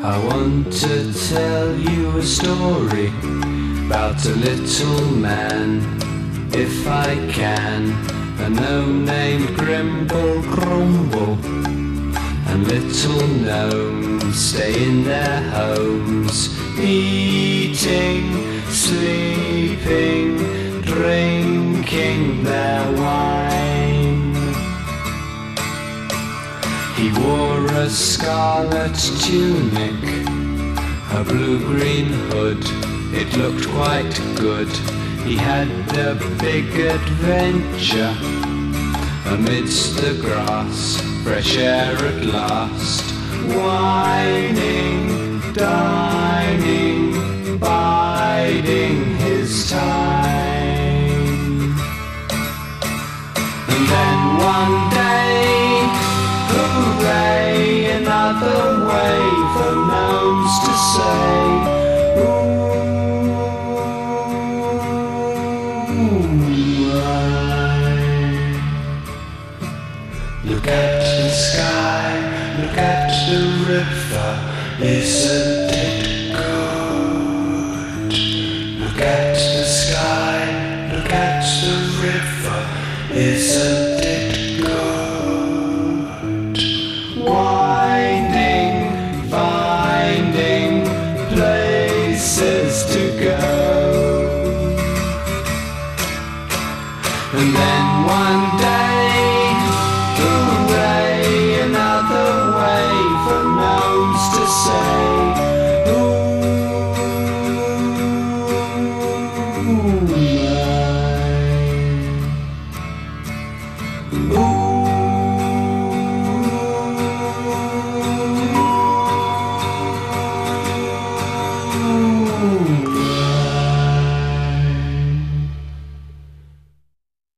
I want to tell you a story about a little man, if I can. A gnome named Grimble Grumble, and little gnomes stay in their homes, eating, sleeping, drinking their wine. He wore a scarlet tunic, a blue-green hood, it looked quite good. He had a big adventure amidst the grass, fresh air at last. Whining, dining, biding his time. And then one day, hooray, another way for gnomes to say, look at the sky, look at the river, isn't it good? Look at the sky, look at the river, isn't it good? Winding, finding places to go. And then one day, hooray, another way for gnomes to say, ooh,